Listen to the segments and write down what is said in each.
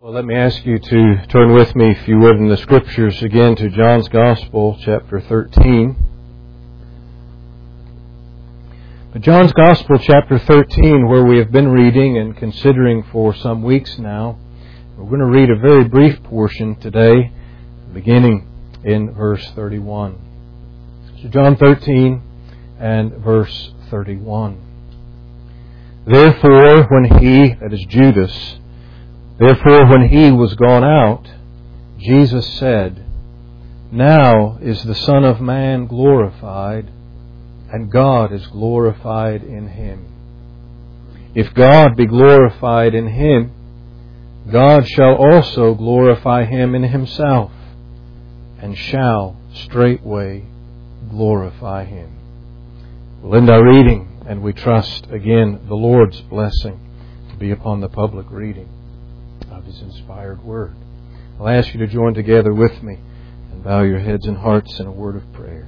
Well, let me ask you to turn with me, if you would, in the Scriptures again to John's Gospel, chapter 13. But John's Gospel, chapter 13, where we have been reading and considering for some weeks now. We're going to read a very brief portion today, beginning in verse 31. So John 13 and verse 31. Therefore, when he, that is Judas, when he was gone out, Jesus said, Now is the Son of Man glorified, and God is glorified in him. If God be glorified in him, God shall also glorify him in himself, and shall straightway glorify him. We'll end our reading, and we trust again the Lord's blessing to be upon the public reading of His inspired Word. I'll ask you to join together with me and bow your heads and hearts in a word of prayer.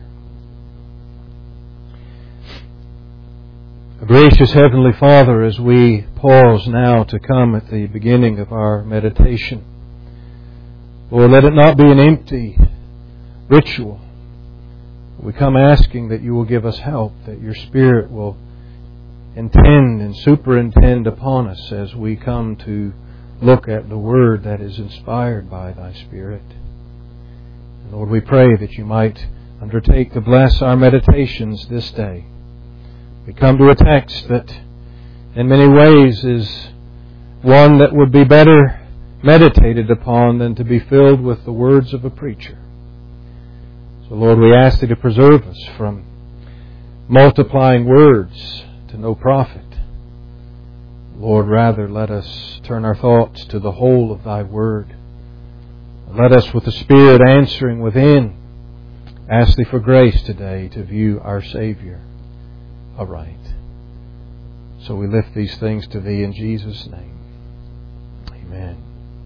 Gracious Heavenly Father, as we pause now to come at the beginning of our meditation, Lord, let it not be an empty ritual. We come asking that you will give us help, that your Spirit will intend and superintend upon us as we come to look at the Word that is inspired by Thy Spirit. And Lord, we pray that you might undertake to bless our meditations this day. We come to a text that in many ways is one that would be better meditated upon than to be filled with the words of a preacher. So Lord, we ask Thee to preserve us from multiplying words to no profit. Lord, rather let us turn our thoughts to the whole of Thy Word. Let us, with the Spirit answering within, ask Thee for grace today to view our Savior aright. So we lift these things to Thee in Jesus' name. Amen.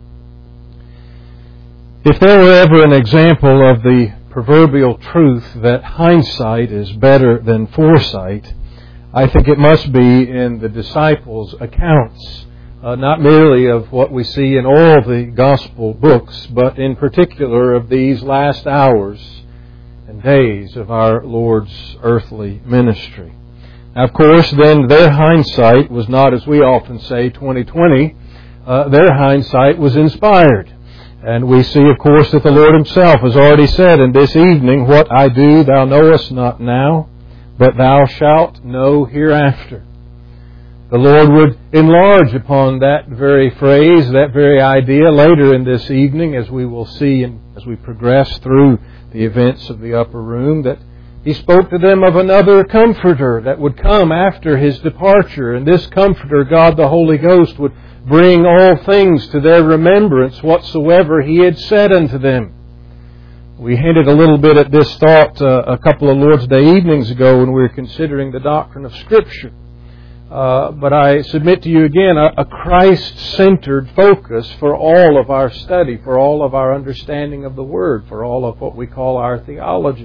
If there were ever an example of the proverbial truth that hindsight is better than foresight, I think it must be in the disciples' accounts, not merely of what we see in all the gospel books, but in particular of these last hours and days of our Lord's earthly ministry. Now, of course, then their hindsight was not, as we often say, 20/20. Their hindsight was inspired. And we see, of course, that the Lord Himself has already said in this evening, What I do thou knowest not now, but thou shalt know hereafter. The Lord would enlarge upon that very phrase, that very idea later in this evening, as we will see and as we progress through the events of the upper room, that He spoke to them of another Comforter that would come after His departure. And this Comforter, God the Holy Ghost, would bring all things to their remembrance whatsoever He had said unto them. We hinted a little bit at this thought a couple of Lord's Day evenings ago when we were considering the doctrine of Scripture. But I submit to you again a Christ-centered focus for all of our study, for all of our understanding of the Word, for all of what we call our theology.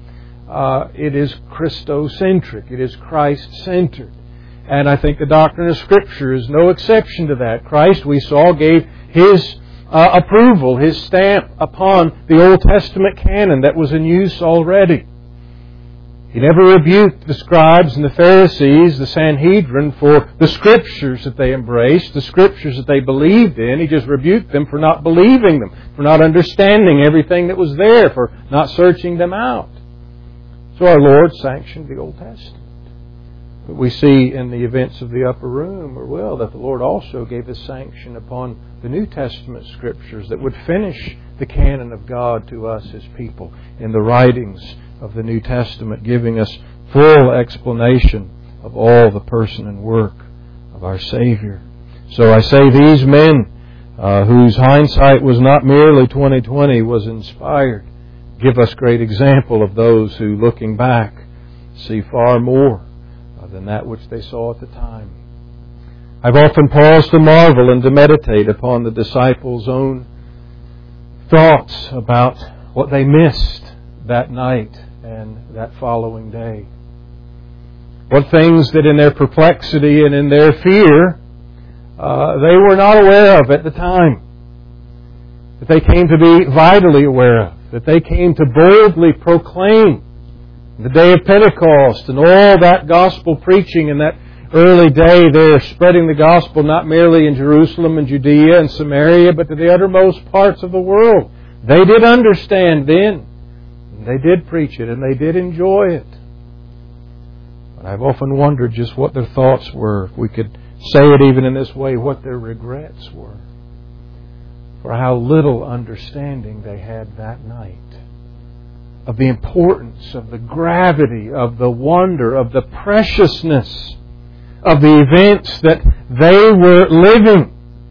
It is Christocentric. It is Christ-centered. And I think the doctrine of Scripture is no exception to that. Christ, we saw, gave His approval, His stamp upon the Old Testament canon that was in use already. He never rebuked the scribes and the Pharisees, the Sanhedrin, for the Scriptures that they embraced, the Scriptures that they believed in. He just rebuked them for not believing them, for not understanding everything that was there, for not searching them out. So our Lord sanctioned the Old Testament. But we see in the events of the upper room, that the Lord also gave His sanction upon the New Testament Scriptures that would finish the canon of God to us, His people, in the writings of the New Testament, giving us full explanation of all the person and work of our Savior. So I say these men, whose hindsight was not merely 20/20, was inspired, give us great example of those who, looking back, see far more than that which they saw at the time. I've often paused to marvel and to meditate upon the disciples' own thoughts about what they missed that night and that following day. What things that in their perplexity and in their fear they were not aware of at the time. that they came to be vitally aware of, that they came to boldly proclaim the day of Pentecost and all that gospel preaching in that early day there, spreading the gospel not merely in Jerusalem and Judea and Samaria, but to the uttermost parts of the world. They did understand then. They did preach it and they did enjoy it. But I've often wondered just what their thoughts were, if we could say it even in this way, what their regrets were for how little understanding they had that night of the importance, of the gravity, of the wonder, of the preciousness of the events that they were living.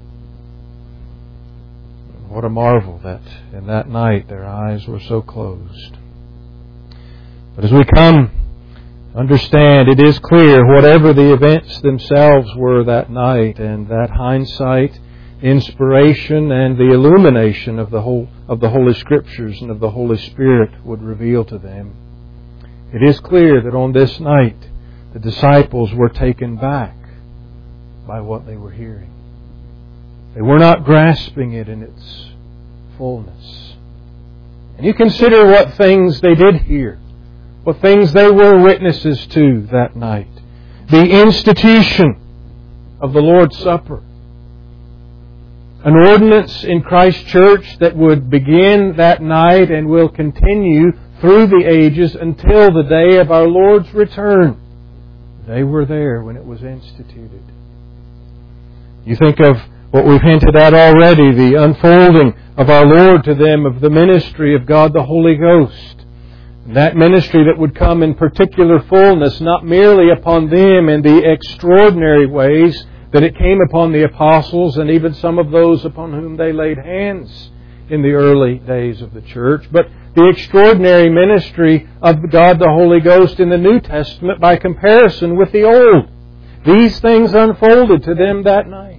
What a marvel that in that night their eyes were so closed. But as we come to understand, it is clear whatever the events themselves were that night, and that hindsight, inspiration, and the illumination of the Holy Scriptures and of the Holy Spirit would reveal to them, it is clear that on this night the disciples were taken back by what they were hearing. They were not grasping it in its fullness. And you consider what things they did hear, what things they were witnesses to that night. The institution of the Lord's Supper, an ordinance in Christ Church that would begin that night and will continue through the ages until the day of our Lord's return. They were there when it was instituted. You think of what we've hinted at already, the unfolding of our Lord to them of the ministry of God the Holy Ghost. That ministry that would come in particular fullness, not merely upon them in the extraordinary ways that it came upon the apostles and even some of those upon whom they laid hands in the early days of the church, but the extraordinary ministry of God the Holy Ghost in the New Testament by comparison with the Old. These things unfolded to them that night.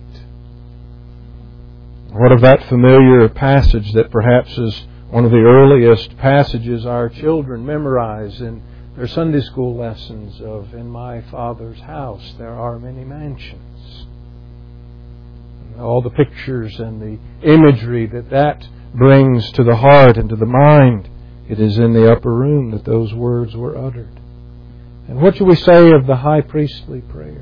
What of that familiar passage that perhaps is one of the earliest passages our children memorize in their Sunday school lessons of, "In my Father's house there are many mansions." And all the pictures and the imagery that brings to the heart and to the mind. It is in the upper room that those words were uttered. And what shall we say of the high priestly prayer?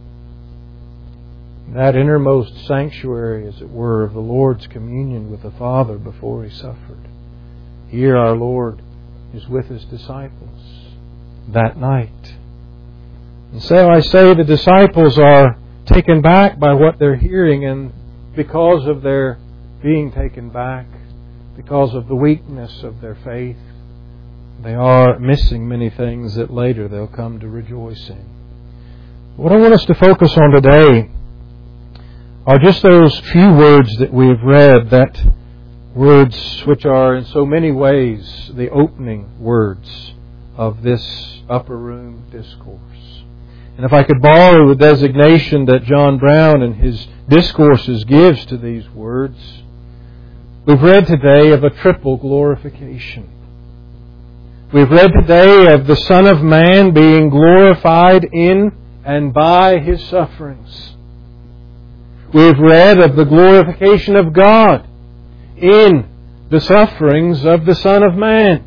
That innermost sanctuary, as it were, of the Lord's communion with the Father before He suffered. Here our Lord is with His disciples that night. And so I say the disciples are taken back by what they're hearing, and because of their being taken back, because of the weakness of their faith, they are missing many things that later they'll come to rejoice in. What I want us to focus on today are just those few words that we have read, that words which are in so many ways the opening words of this upper room discourse. And if I could borrow the designation that John Brown in his discourses gives to these words, we've read today of a triple glorification. We've read today of the Son of Man being glorified in and by His sufferings. We've read of the glorification of God in the sufferings of the Son of Man.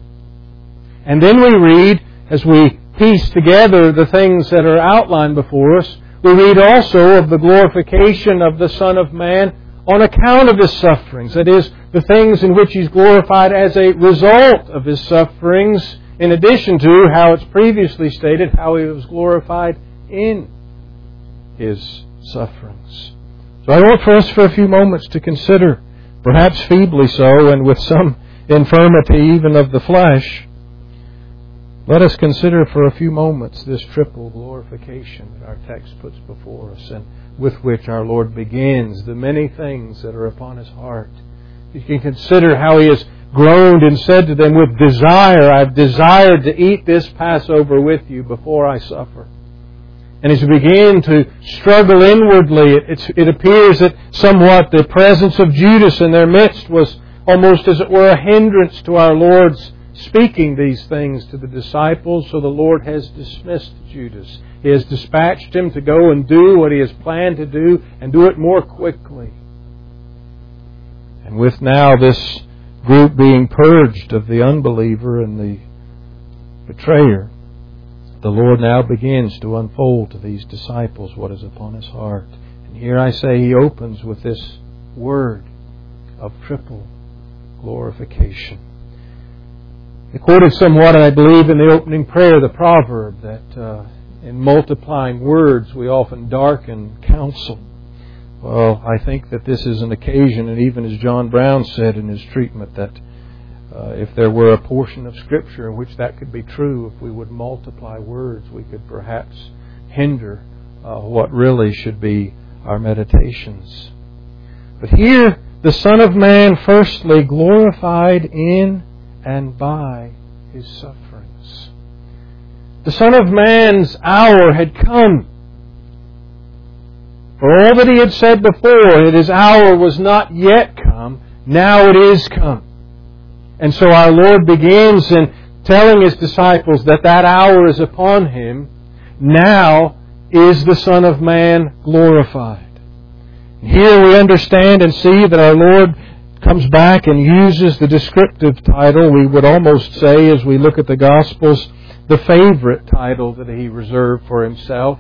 And then we read, as we piece together the things that are outlined before us, we read also of the glorification of the Son of Man on account of His sufferings. That is, the things in which He's glorified as a result of His sufferings, in addition to how it's previously stated, how He was glorified in His sufferings. So I want for us for a few moments to consider, perhaps feebly so and with some infirmity even of the flesh, let us consider for a few moments this triple glorification that our text puts before us and with which our Lord begins the many things that are upon His heart. You can consider how He has groaned and said to them with desire, "I've desired to eat this Passover with you before I suffer." And as we begin to struggle inwardly, it appears that somewhat the presence of Judas in their midst was almost as it were a hindrance to our Lord's speaking these things to the disciples. So the Lord has dismissed Judas. He has dispatched him to go and do what He has planned to do and do it more quickly. And with now this group being purged of the unbeliever and the betrayer, the Lord now begins to unfold to these disciples what is upon His heart. And here I say He opens with this word of triple glorification. He quoted somewhat, I believe, in the opening prayer, the proverb that in multiplying words we often darken counsel. Well, I think that this is an occasion, and even as John Brown said in his treatment, that if there were a portion of Scripture in which that could be true, if we would multiply words, we could perhaps hinder what really should be our meditations. But here, the Son of Man firstly glorified in and by His sufferings. The Son of Man's hour had come. For all that He had said before, that His hour was not yet come, now it is come. And so our Lord begins in telling His disciples that that hour is upon Him. Now is the Son of Man glorified. Here we understand and see that our Lord comes back and uses the descriptive title, we would almost say as we look at the Gospels, the favorite title that He reserved for Himself.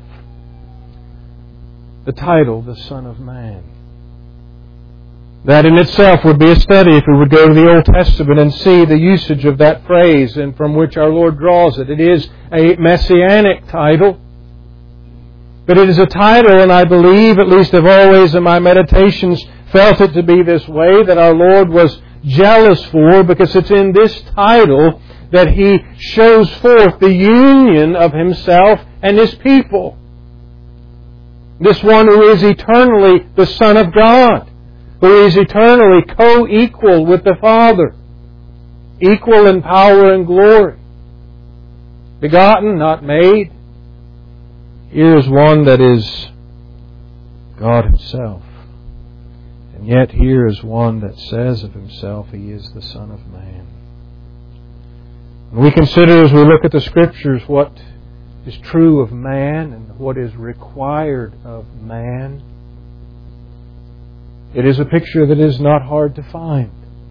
The title, the Son of Man. That in itself would be a study if we would go to the Old Testament and see the usage of that phrase and from which our Lord draws it. It is a messianic title. But it is a title, and I believe, at least I've always in my meditations felt it to be this way, that our Lord was jealous for, because it's in this title that He shows forth the union of Himself and His people. This one who is eternally the Son of God, who is eternally co-equal with the Father, equal in power and glory, begotten, not made. Here is one that is God Himself. And yet here is one that says of Himself He is the Son of Man. And we consider as we look at the Scriptures what is true of man and what is required of man. It is a picture that is not hard to find.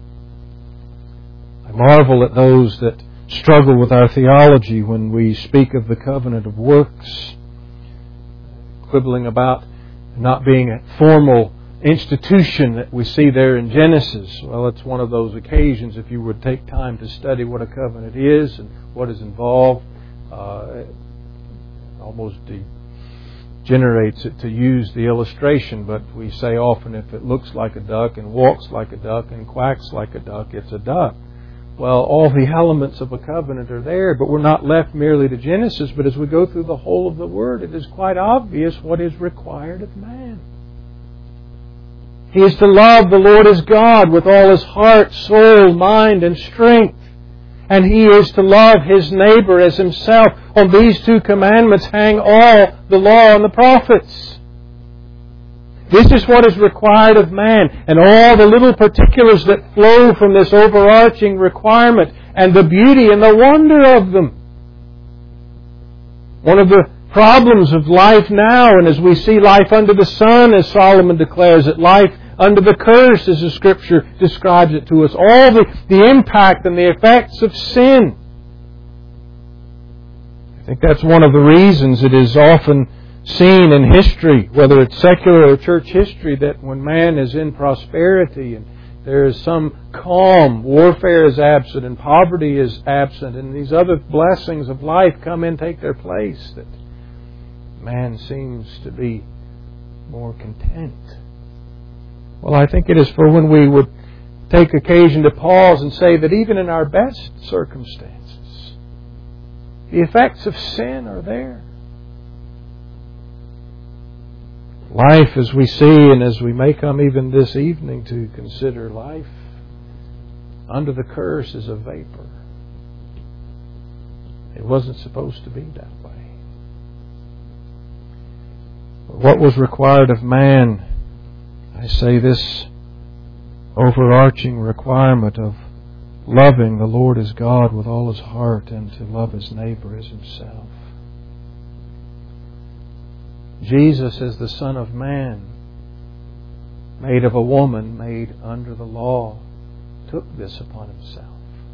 I marvel at those that struggle with our theology when we speak of the covenant of works, quibbling about not being a formal institution that we see there in Genesis. Well, it's one of those occasions, if you would take time to study what a covenant is and what is involved, almost degenerates it to use the illustration, but we say often if it looks like a duck and walks like a duck and quacks like a duck, it's a duck. Well, all the elements of a covenant are there, but we're not left merely to Genesis, but as we go through the whole of the Word, it is quite obvious what is required of man. He is to love the Lord His God with all his heart, soul, mind, and strength. And he is to love his neighbor as himself. On these two commandments hang all the law and the prophets. This is what is required of man, and all the little particulars that flow from this overarching requirement, and the beauty and the wonder of them. One of the problems of life now, and as we see life under the sun, as Solomon declares it, life under the curse, as the Scripture describes it to us, all the impact and the effects of sin. I think that's one of the reasons it is often seen in history, whether it's secular or church history, that when man is in prosperity and there is some calm, warfare is absent and poverty is absent, and these other blessings of life come in, take their place, that man seems to be more content. Well, I think it is for when we would take occasion to pause and say that even in our best circumstances, the effects of sin are there. Life, as we see and as we may come even this evening to consider life, under the curse is a vapor. It wasn't supposed to be that way. But what was required of man, I say this overarching requirement of loving the Lord as God with all his heart and to love his neighbor as himself. Jesus as the Son of Man made of a woman, made under the law, took this upon Himself.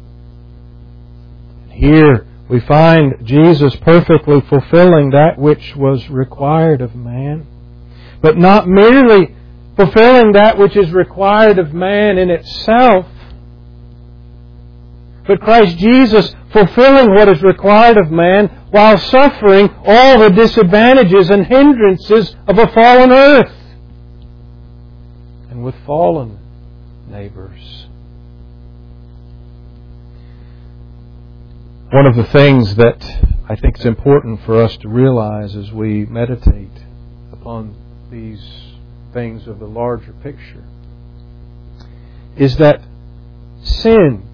And here we find Jesus perfectly fulfilling that which was required of man, but not merely fulfilling that which is required of man in itself, but Christ Jesus fulfilling what is required of man while suffering all the disadvantages and hindrances of a fallen earth and with fallen neighbors. One of the things that I think is important for us to realize as we meditate upon these things of the larger picture is that sin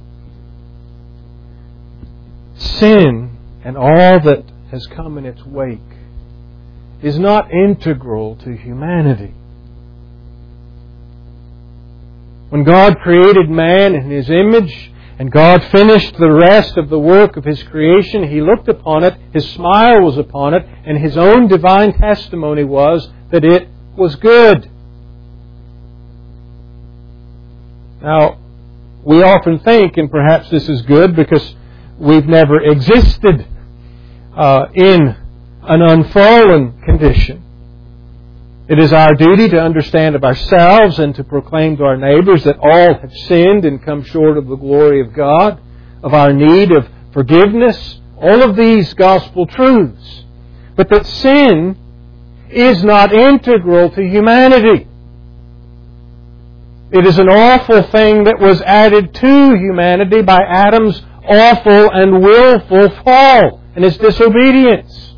and all that has come in its wake is not integral to humanity. When God created man in His image and God finished the rest of the work of His creation, He looked upon it, His smile was upon it, and His own divine testimony was that it was good. Now, we often think, and perhaps this is good because we've never existed in an unfallen condition. It is our duty to understand of ourselves and to proclaim to our neighbors that all have sinned and come short of the glory of God, of our need of forgiveness, all of these gospel truths. But that sin is not integral to humanity. It is an awful thing that was added to humanity by Adam's awful and willful fall and his disobedience.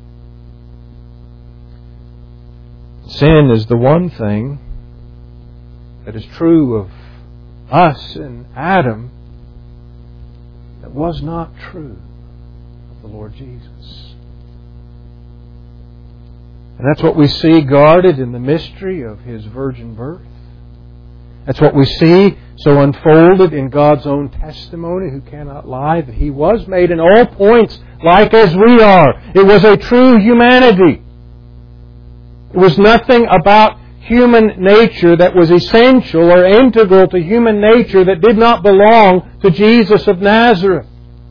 Sin is the one thing that is true of us and Adam that was not true of the Lord Jesus. And that's what we see guarded in the mystery of His virgin birth. That's what we see so unfolded in God's own testimony, who cannot lie, that He was made in all points like as we are. It was a true humanity. It was nothing about human nature that was essential or integral to human nature that did not belong to Jesus of Nazareth.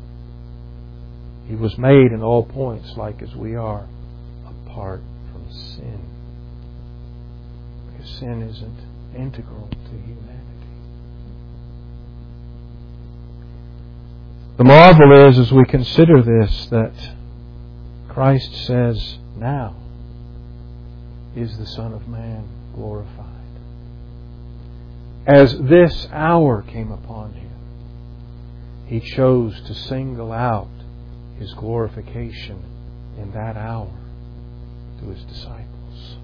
He was made in all points like as we are, apart from sin. Because sin isn't integral to humanity. The marvel is, as we consider this, that Christ says, now is the Son of Man glorified. As this hour came upon Him, He chose to single out His glorification in that hour to His disciples.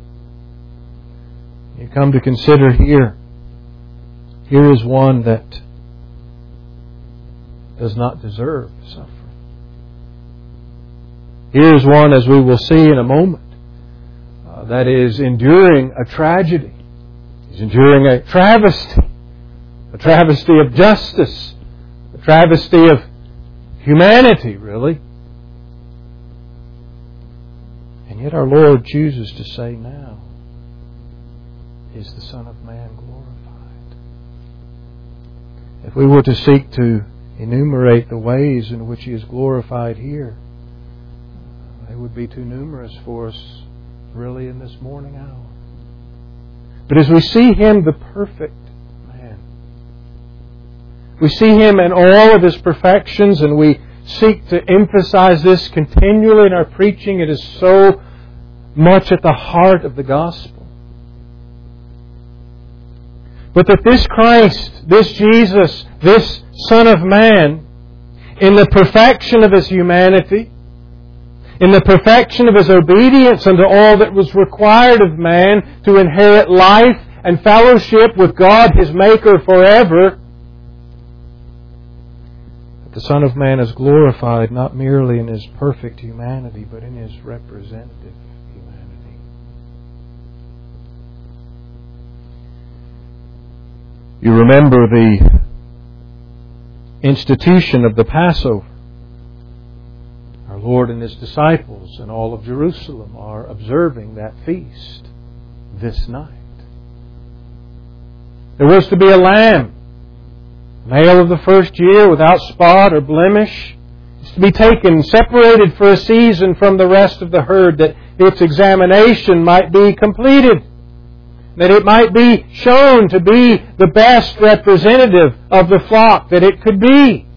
You come to consider here is one that does not deserve suffering. Here is one, as we will see in a moment, that is enduring a tragedy. He's enduring a travesty of justice, a travesty of humanity, really. And yet our Lord chooses to say, now is the Son of Man glorified. If we were to seek to enumerate the ways in which He is glorified here, they would be too numerous for us really in this morning hour. But as we see Him, the perfect man, we see Him in all of His perfections, and we seek to emphasize this continually in our preaching. It is so much at the heart of the gospel. But that this Christ, this Jesus, this Son of Man, in the perfection of His humanity, in the perfection of His obedience unto all that was required of man to inherit life and fellowship with God, His Maker, forever, that the Son of Man is glorified not merely in His perfect humanity, but in His representative humanity. You remember the institution of the Passover. Our Lord and His disciples and all of Jerusalem are observing that feast this night. There was to be a lamb, male of the first year, without spot or blemish. It's to be taken, separated for a season from the rest of the herd, that its examination might be completed, that it might be shown to be the best representative of the flock that it could be.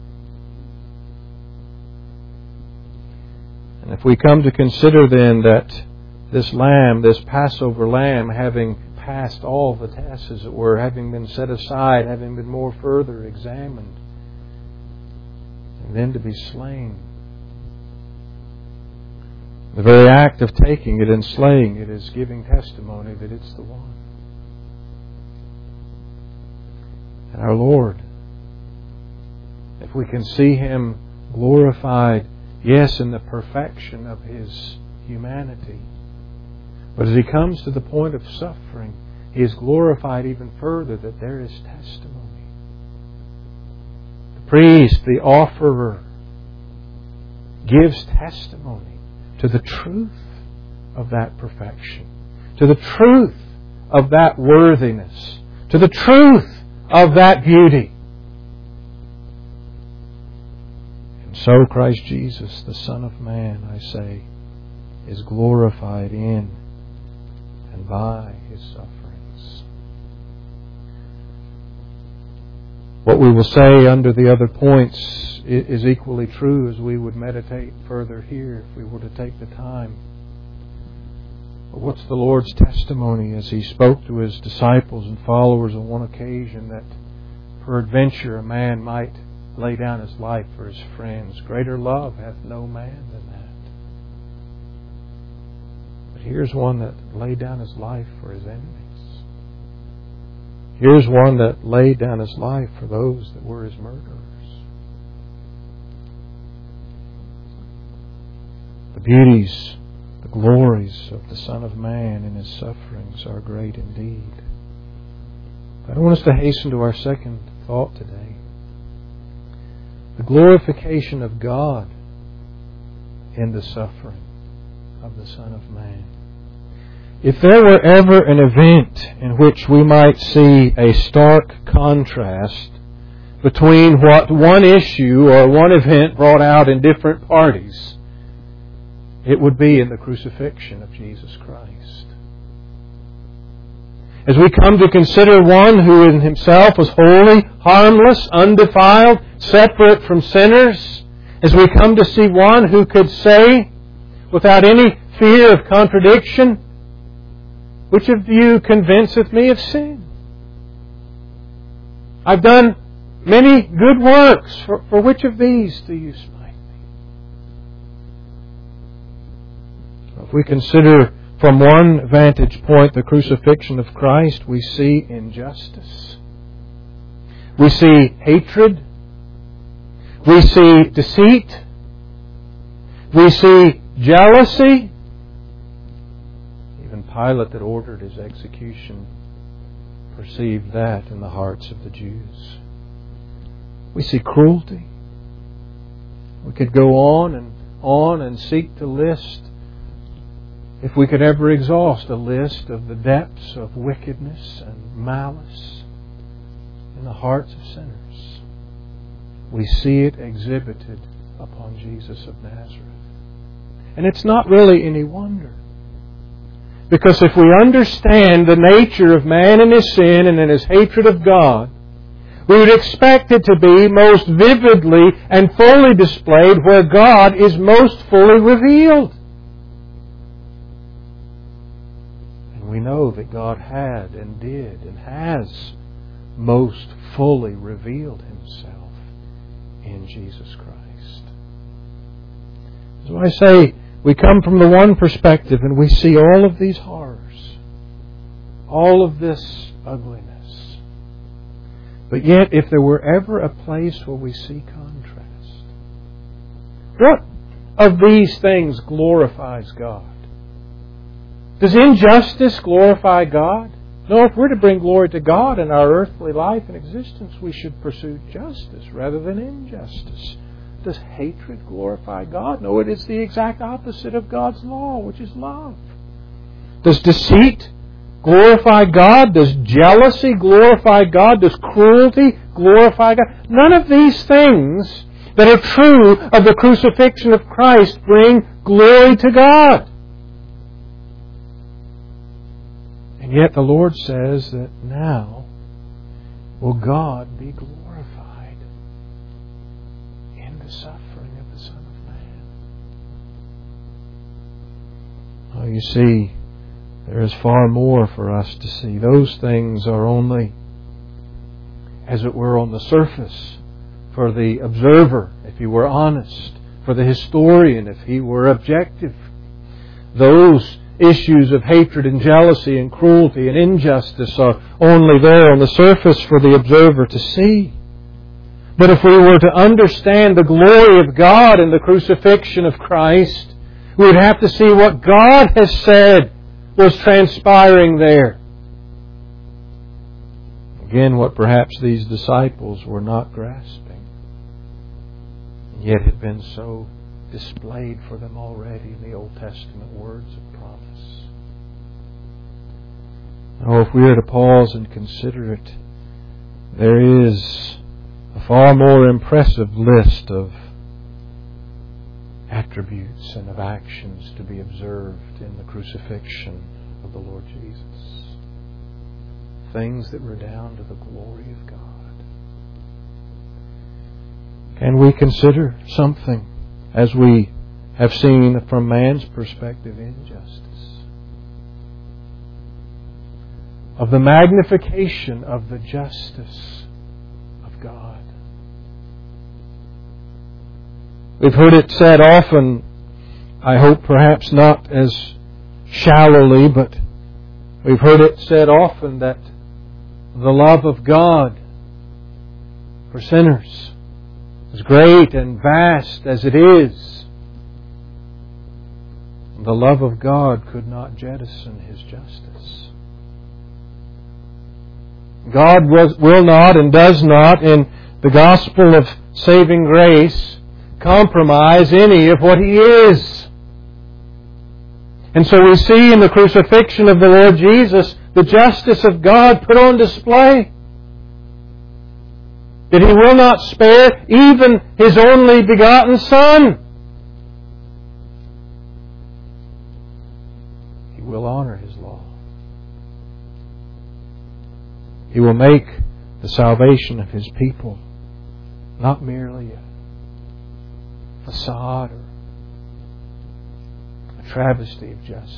And if we come to consider then that this lamb, this Passover lamb, having passed all the tests, as it were, having been set aside, having been more further examined, and then to be slain. The very act of taking it and slaying it is giving testimony that it's the one. And our Lord, if we can see Him glorified, yes, in the perfection of His humanity, but as He comes to the point of suffering, He is glorified even further that there is testimony. The priest, the offerer, gives testimony to the truth of that perfection, to the truth of that worthiness, to the truth of that beauty. And so Christ Jesus, the Son of Man, I say, is glorified in and by His sufferings. What we will say under the other points is equally true as we would meditate further here if we were to take the time. But what's the Lord's testimony as He spoke to His disciples and followers on one occasion that peradventure a man might lay down his life for his friends? Greater love hath no man than that. But here's one that laid down his life for his enemies. Here's one that laid down his life for those that were his murderers. The beauties, the glories of the Son of Man in His sufferings are great indeed. I want us to hasten to our second thought today. The glorification of God in the suffering of the Son of Man. If there were ever an event in which we might see a stark contrast between what one issue or one event brought out in different parties, it would be in the crucifixion of Jesus Christ. As we come to consider one who in Himself was holy, harmless, undefiled, separate from sinners, as we come to see one who could say, without any fear of contradiction, "Which of you convinceth me of sin? I've done many good works. For which of these do you smite me?" If we consider from one vantage point the crucifixion of Christ, we see injustice. We see hatred. We see deceit. We see jealousy. Even Pilate, that ordered His execution, perceived that in the hearts of the Jews. We see cruelty. We could go on and seek to list, if we could ever exhaust a list of the depths of wickedness and malice in the hearts of sinners. We see it exhibited upon Jesus of Nazareth. And it's not really any wonder. Because if we understand the nature of man and his sin and in his hatred of God, we would expect it to be most vividly and fully displayed where God is most fully revealed. And we know that God had and did and has most fully revealed Himself in Jesus Christ. So I say, we come from the one perspective and we see all of these horrors, all of this ugliness. But yet, if there were ever a place where we see contrast, what of these things glorifies God? Does injustice glorify God? No, if we're to bring glory to God in our earthly life and existence, we should pursue justice rather than injustice. Does hatred glorify God? No, it is the exact opposite of God's law, which is love. Does deceit glorify God? Does jealousy glorify God? Does cruelty glorify God? None of these things that are true of the crucifixion of Christ bring glory to God. And yet the Lord says that now will God be glorified in the suffering of the Son of Man. Oh, you see, there is far more for us to see. Those things are only, as it were, on the surface for the observer, if he were honest, for the historian, if he were objective. Those issues of hatred and jealousy and cruelty and injustice are only there on the surface for the observer to see. But if we were to understand the glory of God in the crucifixion of Christ, we would have to see what God has said was transpiring there. Again, what perhaps these disciples were not grasping, and yet had been so displayed for them already in the Old Testament words of promise. Oh, if we were to pause and consider it, there is a far more impressive list of attributes and of actions to be observed in the crucifixion of the Lord Jesus. Things that redound to the glory of God. Can we consider something, as we have seen from man's perspective, injustice, of the magnification of the justice of God? We've heard it said often, I hope perhaps not as shallowly, but we've heard it said often that the love of God for sinners, as great and vast as it is, the love of God could not jettison His justice. God will not and does not, in the gospel of saving grace, compromise any of what He is. And so we see in the crucifixion of the Lord Jesus the justice of God put on display. That He will not spare even His only begotten Son. He will honor His law. He will make the salvation of His people not merely a facade or a travesty of justice.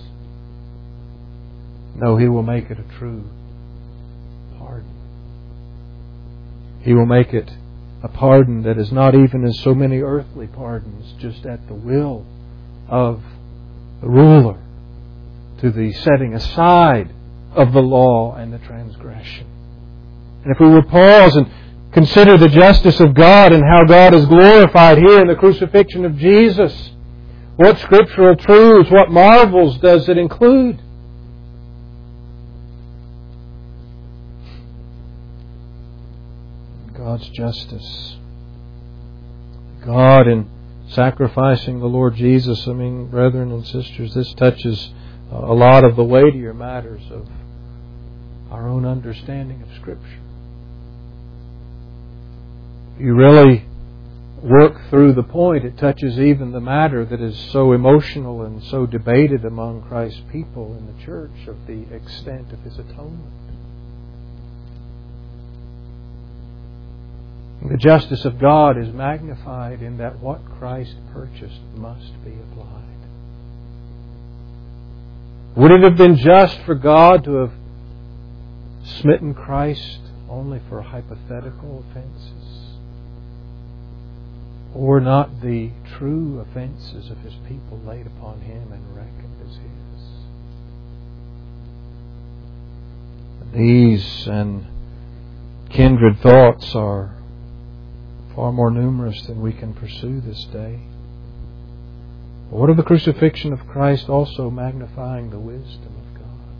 No, He will make it a true pardon. He will make it a pardon that is not even as so many earthly pardons, just at the will of the ruler, to the setting aside of the law and the transgression. And if we would pause and consider the justice of God and how God is glorified here in the crucifixion of Jesus, what scriptural truths, what marvels does it include? God's justice. God in sacrificing the Lord Jesus. I mean, brethren and sisters, this touches a lot of the weightier matters of our own understanding of Scripture. If you really work through the point, it touches even the matter that is so emotional and so debated among Christ's people in the church of the extent of His atonement. The justice of God is magnified in that what Christ purchased must be applied. Would it have been just for God to have smitten Christ only for hypothetical offenses? Or not the true offenses of His people laid upon Him and reckoned as His? These and kindred thoughts are far more numerous than we can pursue this day. What of the crucifixion of Christ also magnifying the wisdom of God?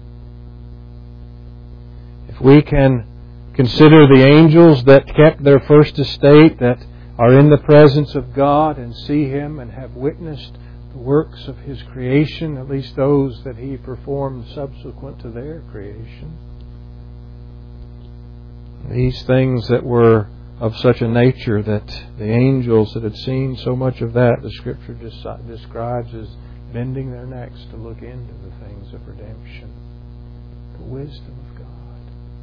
If we can consider the angels that kept their first estate, that are in the presence of God and see Him and have witnessed the the works of His creation, at least those that He performed subsequent to their creation. These things that were of such a nature that the angels that had seen so much of that, the Scripture describes as bending their necks to look into the things of redemption. The wisdom of God.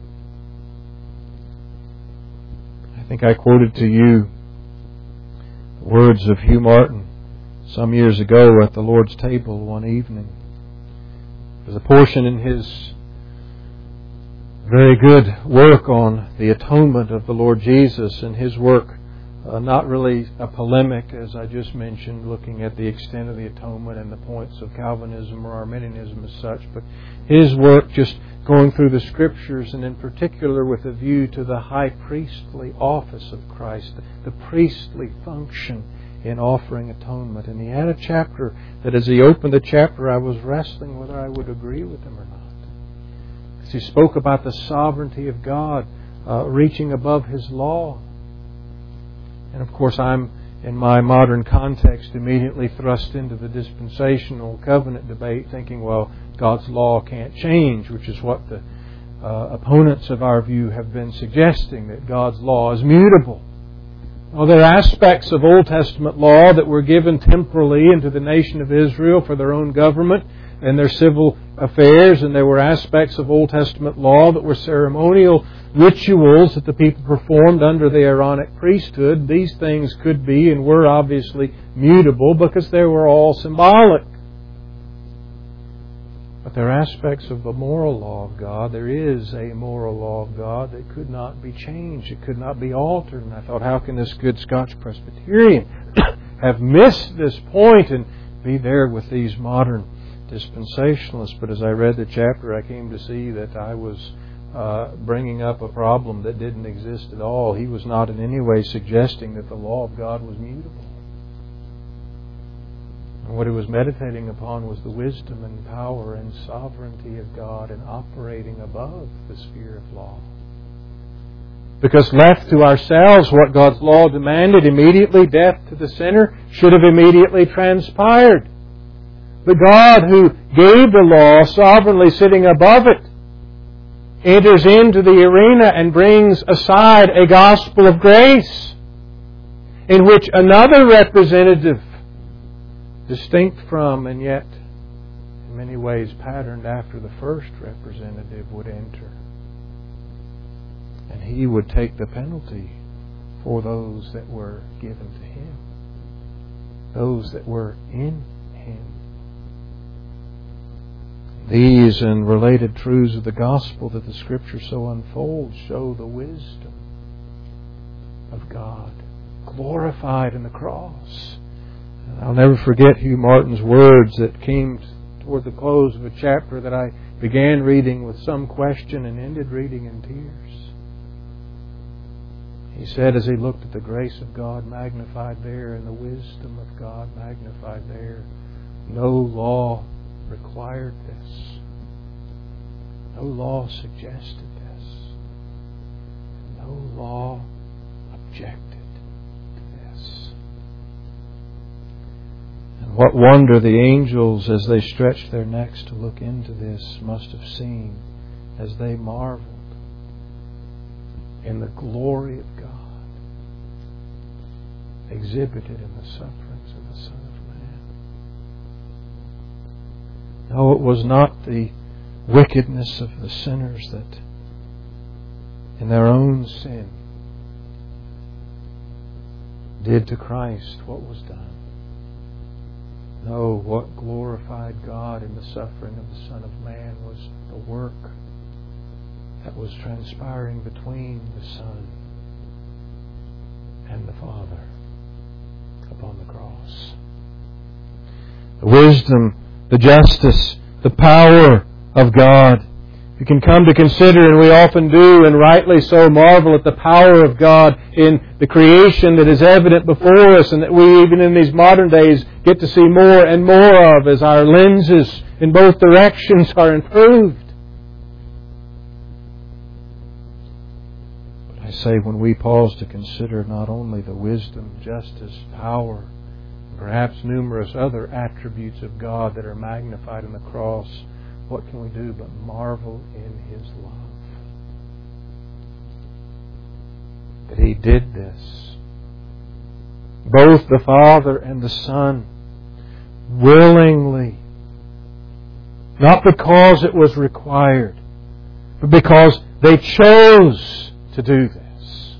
I think I quoted to you the words of Hugh Martin some years ago at the Lord's table one evening. There's a portion in his very good work on the atonement of the Lord Jesus, and his work not really a polemic, as I just mentioned, looking at the extent of the atonement and the points of Calvinism or Arminianism as such, but his work just going through the Scriptures, and in particular with a view to the high priestly office of Christ, the priestly function in offering atonement. And he had a chapter that as he opened the chapter I was wrestling whether I would agree with him or not. As he spoke about the sovereignty of God reaching above His law. And of course I'm, in my modern context, immediately thrust into the dispensational covenant debate, thinking, well, God's law can't change, which is what the opponents of our view have been suggesting, that God's law is mutable. Well, there are aspects of Old Testament law that were given temporally into the nation of Israel for their own government and their civil affairs, and there were aspects of Old Testament law that were ceremonial rituals that the people performed under the Aaronic priesthood. These things could be and were obviously mutable because they were all symbolic. But there are aspects of the moral law of God. There is a moral law of God that could not be changed. It could not be altered. And I thought, how can this good Scotch Presbyterian have missed this point and be there with these modern dispensationalists? But as I read the chapter, I came to see that I was bringing up a problem that didn't exist at all. He was not in any way suggesting that the law of God was mutable. And what he was meditating upon was the wisdom and power and sovereignty of God in operating above the sphere of law. Because left to ourselves, what God's law demanded, immediately death to the sinner, should have immediately transpired. But God, who gave the law, sovereignly sitting above it, enters into the arena and brings aside a gospel of grace in which another representative, distinct from and yet in many ways patterned after the first representative, would enter. And He would take the penalty for those that were given to Him, those that were in Him. These and related truths of the gospel that the Scripture so unfolds show the wisdom of God glorified in the cross. And I'll never forget Hugh Martin's words that came toward the close of a chapter that I began reading with some question and ended reading in tears. He said, as he looked at the grace of God magnified there and the wisdom of God magnified there, no law required this. No law suggested this. No law objected to this. And what wonder the angels, as they stretched their necks to look into this, must have seen as they marveled in the glory of God exhibited in the sufferings of the Son of Man. No, it was not the wickedness of the sinners that in their own sin did to Christ what was done. No, what glorified God in the suffering of the Son of Man was the work that was transpiring between the Son and the Father upon the cross. The wisdom, the justice, the power of God. We can come to consider, and we often do, and rightly so, marvel at the power of God in the creation that is evident before us and that we, even in these modern days, get to see more and more of as our lenses in both directions are improved. But I say, when we pause to consider not only the wisdom, justice, power, perhaps numerous other attributes of God that are magnified on the cross, what can we do but marvel in His love? That He did this. Both the Father and the Son willingly. Not because it was required, but because they chose to do this.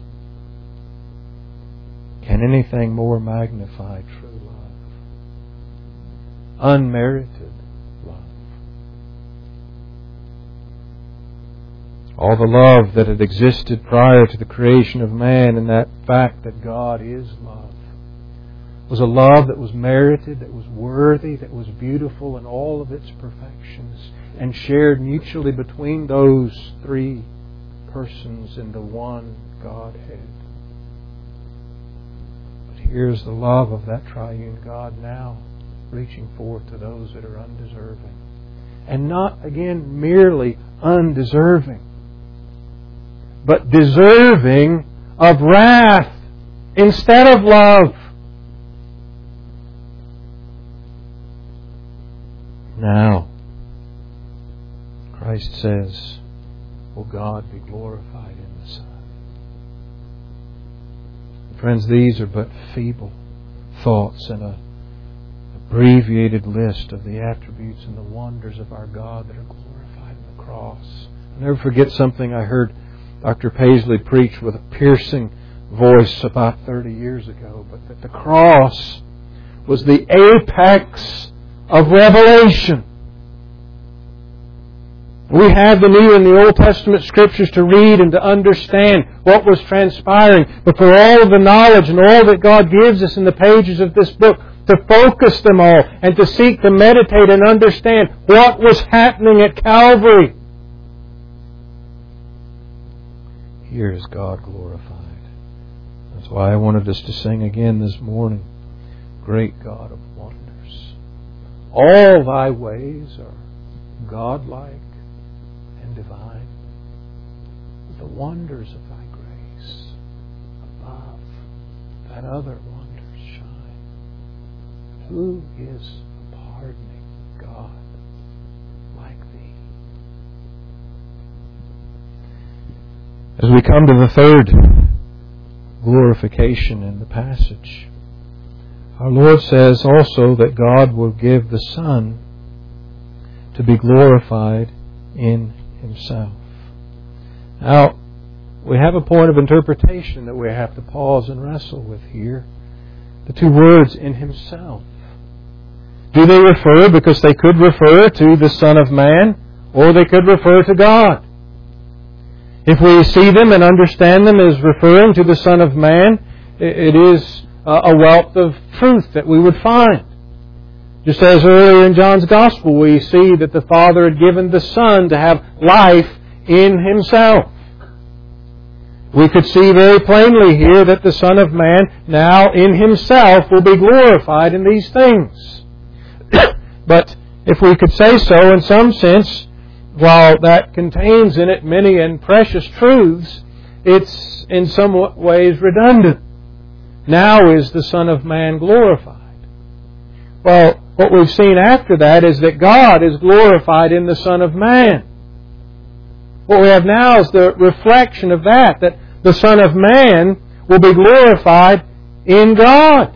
Can anything more magnify true love? Unmerited love. All the love that had existed prior to the creation of man, and that fact that God is love, was a love that was merited, that was worthy, that was beautiful in all of its perfections, and shared mutually between those three persons in the one Godhead. But here's the love of that triune God now reaching forth to those that are undeserving. And not, again, merely undeserving, but deserving of wrath instead of love. Now, Christ says, "Will God be glorified in the Son?" Friends, these are but feeble thoughts and an abbreviated list of the attributes and the wonders of our God that are glorified in the cross. I'll never forget something I heard Dr. Paisley preach with a piercing voice about 30 years ago, but that the cross was the apex of revelation. We have the New and the Old Testament Scriptures to read and to understand what was transpiring. But for all of the knowledge and all that God gives us in the pages of this book, to focus them all and to seek to meditate and understand what was happening at Calvary. Here is God glorified. That's why I wanted us to sing again this morning, "Great God of wonders. All Thy ways are godlike and divine. The wonders of Thy grace above that other wonders shine. Who is a pardoning God like Thee?" As we come to the third glorification in the passage, our Lord says also that God will give the Son to be glorified in Himself. Now, we have a point of interpretation that we have to pause and wrestle with here. The two words, "in Himself." Do they refer, because they could refer to the Son of Man, or they could refer to God? If we see them and understand them as referring to the Son of Man, it is a wealth of truth that we would find. Just as earlier in John's Gospel we see that the Father had given the Son to have life in Himself. We could see very plainly here that the Son of Man now in Himself will be glorified in these things. But if we could say so in some sense, while that contains in it many and precious truths, it's in some ways redundant. Now is the Son of Man glorified. Well, what we've seen after that is that God is glorified in the Son of Man. What we have now is the reflection of that the Son of Man will be glorified in God.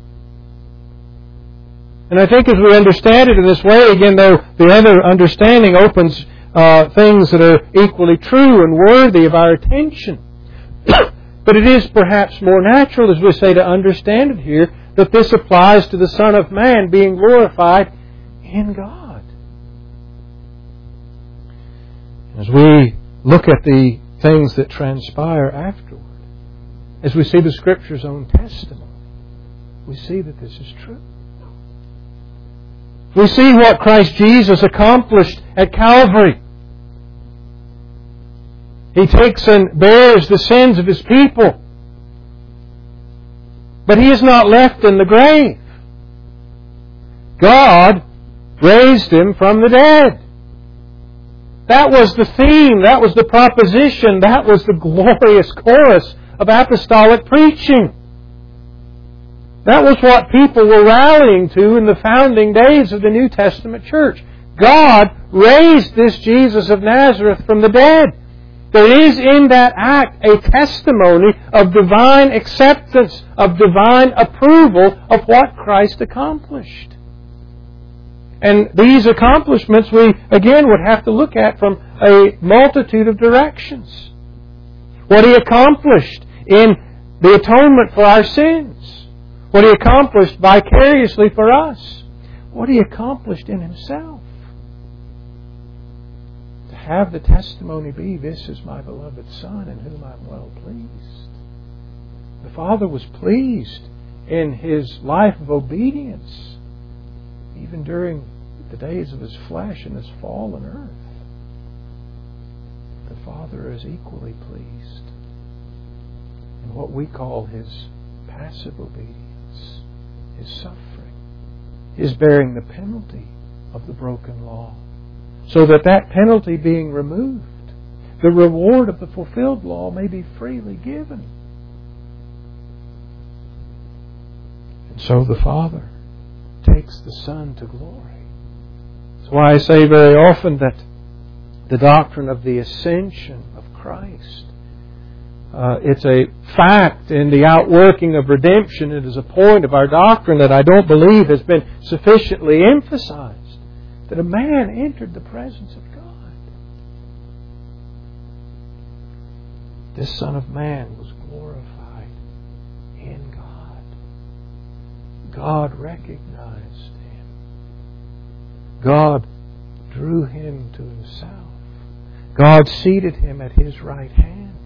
And I think as we understand it in this way, again, though the other understanding opens things that are equally true and worthy of our attention. But it is perhaps more natural, as we say, to understand it here, that this applies to the Son of Man being glorified in God. As we look at the things that transpire afterward, as we see the Scripture's own testimony, we see that this is true. We see what Christ Jesus accomplished at Calvary. He takes and bears the sins of His people. But He is not left in the grave. God raised Him from the dead. That was the theme, that was the proposition, that was the glorious chorus of apostolic preaching. That was what people were rallying to in the founding days of the New Testament church. God raised this Jesus of Nazareth from the dead. There is in that act a testimony of divine acceptance, of divine approval of what Christ accomplished. And these accomplishments we, again, would have to look at from a multitude of directions. What He accomplished in the atonement for our sins. What He accomplished vicariously for us. What He accomplished in Himself. To have the testimony be, "This is my beloved Son in whom I'm well pleased." The Father was pleased in His life of obedience, even during the days of His flesh and His fallen earth. The Father is equally pleased in what we call His passive obedience, His suffering, His bearing the penalty of the broken law, so that that penalty being removed, the reward of the fulfilled law may be freely given. And so the Father takes the Son to glory. That's why I say very often that the doctrine of the ascension of Christ, it's a fact in the outworking of redemption. It is a point of our doctrine that I don't believe has been sufficiently emphasized. That a man entered the presence of God. This Son of Man was glorified in God. God recognized Him. God drew Him to Himself. God seated Him at His right hand.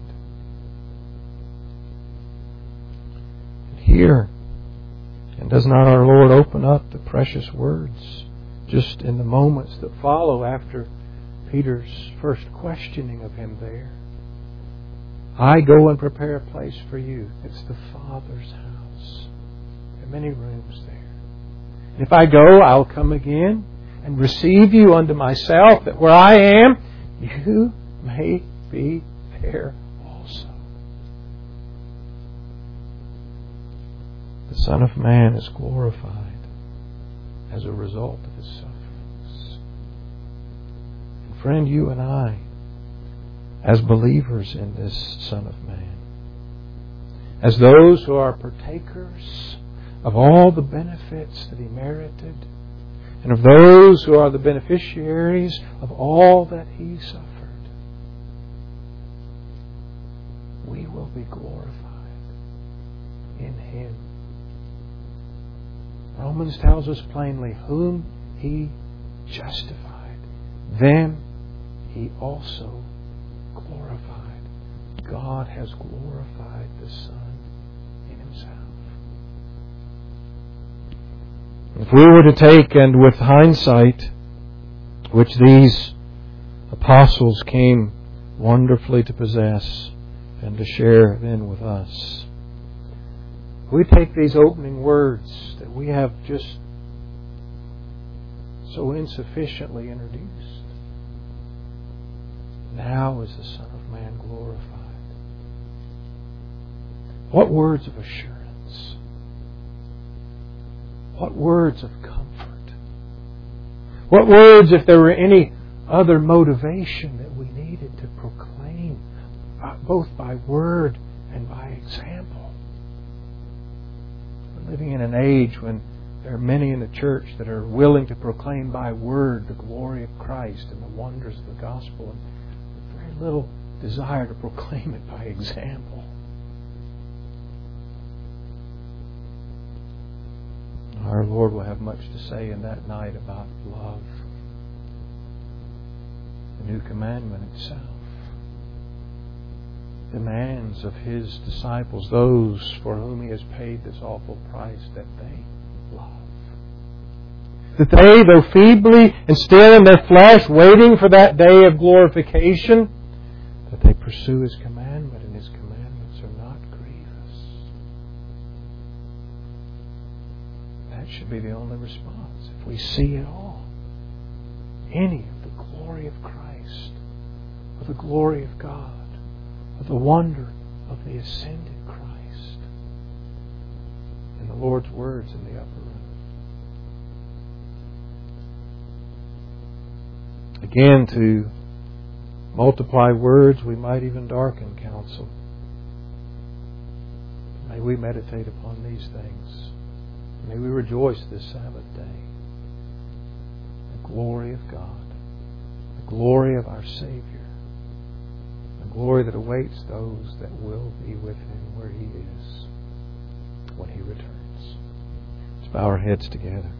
And here, and does not our Lord open up the precious words just in the moments that follow after Peter's first questioning of Him there? "I go and prepare a place for you." It's the Father's house. There are many rooms there. And if I go, I'll come again and receive you unto myself, that where I am, you may be there also. The Son of Man is glorified as a result of His sufferings. And friend, you and I, as believers in this Son of Man, as those who are partakers of all the benefits that He merited, and of those who are the beneficiaries of all that He suffered, we will be glorified in Him. Romans tells us plainly, whom He justified, them He also glorified. God has glorified the Son in Himself. If we were to take, and with hindsight, which these apostles came wonderfully to possess and to share then with us, we take these opening words that we have just so insufficiently introduced. Now is the Son of Man glorified. What words of assurance. What words of comfort. What words, if there were any other motivation that we needed to proclaim, both by word and by example. Living in an age when there are many in the church that are willing to proclaim by word the glory of Christ and the wonders of the gospel, and very little desire to proclaim it by example. Our Lord will have much to say in that night about love, the new commandment itself. Demands of His disciples, those for whom He has paid this awful price, that they love. That they, though feebly and still in their flesh, waiting for that day of glorification, that they pursue His commandment, and His commandments are not grievous. That should be the only response. If we see at all any of the glory of Christ, or the glory of God, of the wonder of the ascended Christ, in the Lord's words in the upper room. Again, to multiply words, we might even darken counsel. May we meditate upon these things. May we rejoice this Sabbath day. The glory of God, the glory of our Savior, the glory that awaits those that will be with Him where He is when He returns. Let's bow our heads together.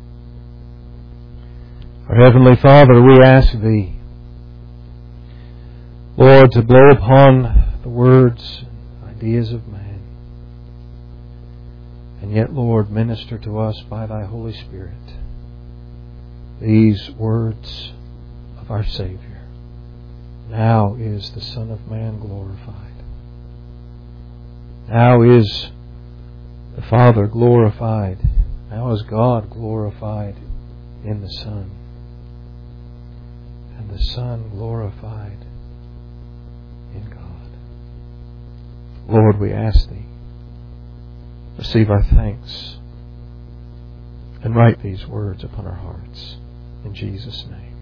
Our Heavenly Father, we ask Thee, Lord, to blow upon the words and ideas of man. And yet, Lord, minister to us by Thy Holy Spirit these words of our Savior. Now is the Son of Man glorified. Now is the Father glorified. Now is God glorified in the Son. And the Son glorified in God. Lord, we ask Thee, receive our thanks and write these words upon our hearts. In Jesus' name.